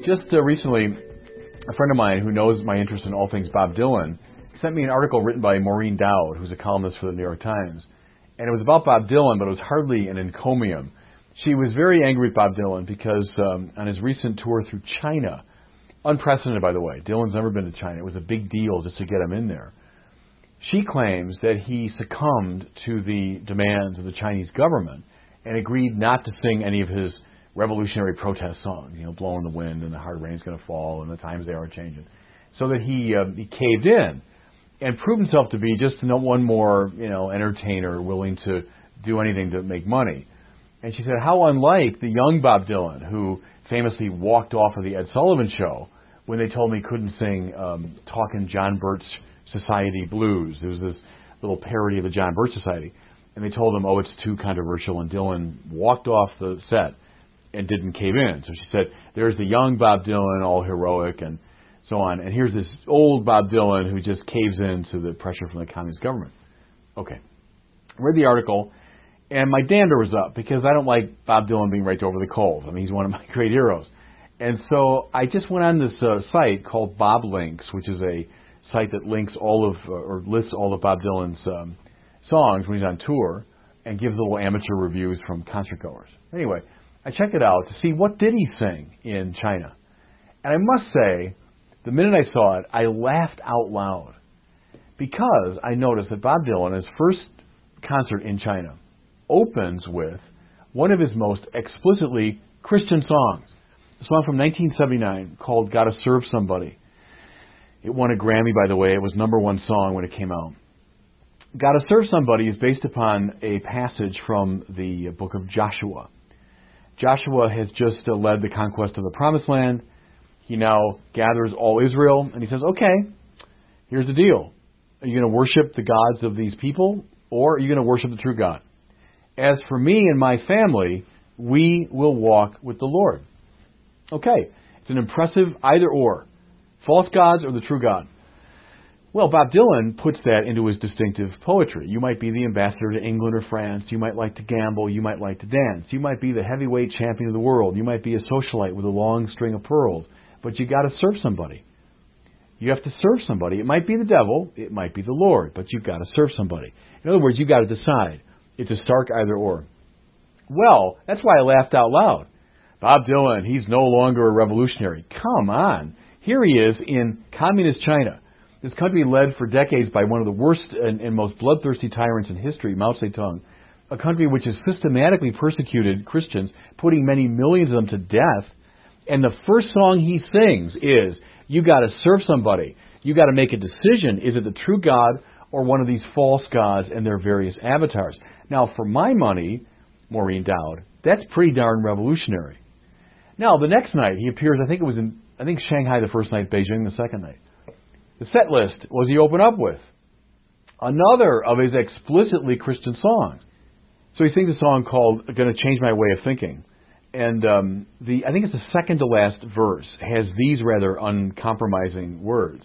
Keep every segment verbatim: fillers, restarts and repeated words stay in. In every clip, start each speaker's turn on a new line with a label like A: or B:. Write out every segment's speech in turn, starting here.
A: just uh, recently, a friend of mine who knows my interest in all things Bob Dylan sent me an article written by Maureen Dowd, who's a columnist for the New York Times. And it was about Bob Dylan, but it was hardly an encomium. She was very angry with Bob Dylan because um, on his recent tour through China, unprecedented by the way, Dylan's never been to China. It was a big deal just to get him in there. She claims that he succumbed to the demands of the Chinese government and agreed not to sing any of his revolutionary protest songs, you know, Blowing the Wind and The Hard Rain's Gonna Fall and The Times They Are Changing, so that he uh, he caved in and proved himself to be just one more, you know, entertainer willing to do anything to make money. And she said, how unlike the young Bob Dylan, who famously walked off of the Ed Sullivan Show when they told him he couldn't sing um, Talkin' John Birch Society Blues. There was this little parody of the John Birch Society. And they told him, oh, it's too controversial. And Dylan walked off the set and didn't cave in. So she said, there's the young Bob Dylan, all heroic and so on. And here's this old Bob Dylan who just caves in to the pressure from the communist government. Okay. I read the article, and my dander was up because I don't like Bob Dylan being raked over the coals. I mean, he's one of my great heroes. And so I just went on this uh, site called Bob Links, which is a site that links all of, uh, or lists all of Bob Dylan's um, songs when he's on tour and gives little amateur reviews from concert goers. Anyway, I checked it out to see what did he sing in China. And I must say, the minute I saw it, I laughed out loud because I noticed that Bob Dylan, his first concert in China, opens with one of his most explicitly Christian songs, a song from nineteen seventy-nine called Gotta Serve Somebody. It won a Grammy, by the way. It was number one song when it came out. Gotta Serve Somebody is based upon a passage from the book of Joshua. Joshua has just uh, led the conquest of the Promised Land. He now gathers all Israel, and he says, okay, here's the deal. Are you going to worship the gods of these people, or are you going to worship the true God? As for me and my family, we will walk with the Lord. Okay, it's an impressive either-or. False gods or the true God. Well, Bob Dylan puts that into his distinctive poetry. You might be the ambassador to England or France. You might like to gamble. You might like to dance. You might be the heavyweight champion of the world. You might be a socialite with a long string of pearls. But you got to serve somebody. You have to serve somebody. It might be the devil. It might be the Lord. But you've got to serve somebody. In other words, you've got to decide. It's a stark either-or. Well, that's why I laughed out loud. Bob Dylan, he's no longer a revolutionary. Come on. Here he is in communist China. This country led for decades by one of the worst and, and most bloodthirsty tyrants in history, Mao Zedong. A country which has systematically persecuted Christians, putting many millions of them to death. And the first song he sings is, you got to serve somebody. You got to make a decision. Is it the true God or one of these false gods and their various avatars? Now, for my money, Maureen Dowd, that's pretty darn revolutionary. Now, the next night, he appears, I think it was in, I think Shanghai the first night, Beijing the second night. The set list was he open up with another of his explicitly Christian songs. So he sings a song called Gonna Change My Way of Thinking. And um, the I think it's the second to last verse has these rather uncompromising words.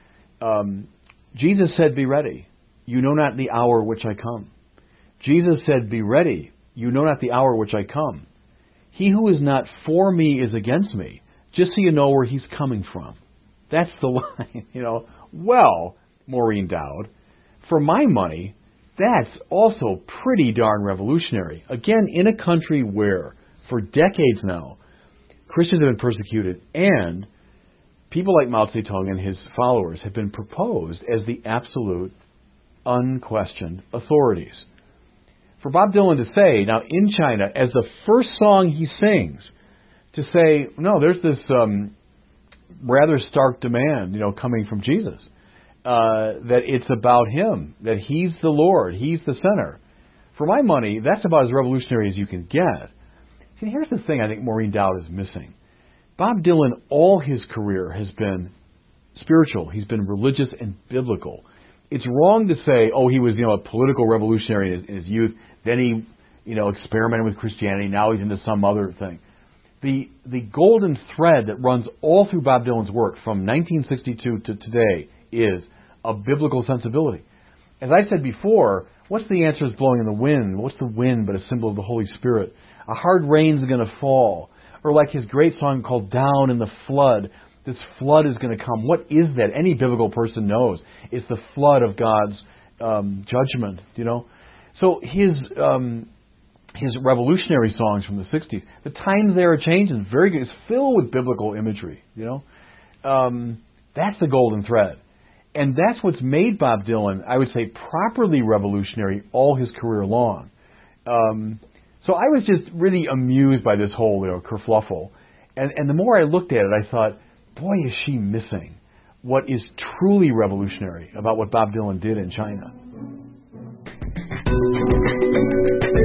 A: Um, Jesus said, be ready. You know not the hour which I come. Jesus said, be ready. You know not the hour which I come. He who is not for me is against me. Just so you know where he's coming from. That's the line, you know. Well, Maureen Dowd, for my money, that's also pretty darn revolutionary. Again, in a country where, for decades now, Christians have been persecuted and people like Mao Zedong and his followers have been proposed as the absolute, unquestioned authorities. For Bob Dylan to say, now in China, as the first song he sings, to say, no, there's this um, rather stark demand, you know, coming from Jesus, uh, that it's about him, that he's the Lord, he's the center. For my money, that's about as revolutionary as you can get. See, here's the thing I think Maureen Dowd is missing. Bob Dylan, all his career has been spiritual. He's been religious and biblical. It's wrong to say, oh, he was, you know, a political revolutionary in his, in his youth. Then he, you know, experimented with Christianity. Now he's into some other thing. The the golden thread that runs all through Bob Dylan's work from nineteen sixty-two to today is a biblical sensibility. As I said before, what's the answer is blowing in the wind? What's the wind but a symbol of the Holy Spirit? A hard rain's going to fall. Or like his great song called Down in the Flood. This flood is going to come. What is that? Any biblical person knows. It's the flood of God's um, judgment, you know. So his um, his revolutionary songs from the sixties, the times they are changing, very good. It's filled with biblical imagery, you know. Um, that's the golden thread. And that's what's made Bob Dylan, I would say, properly revolutionary all his career long. Um, so I was just really amused by this whole, you know, kerfluffle. And, and the more I looked at it, I thought, boy, is she missing what is truly revolutionary about what Bob Dylan did in China.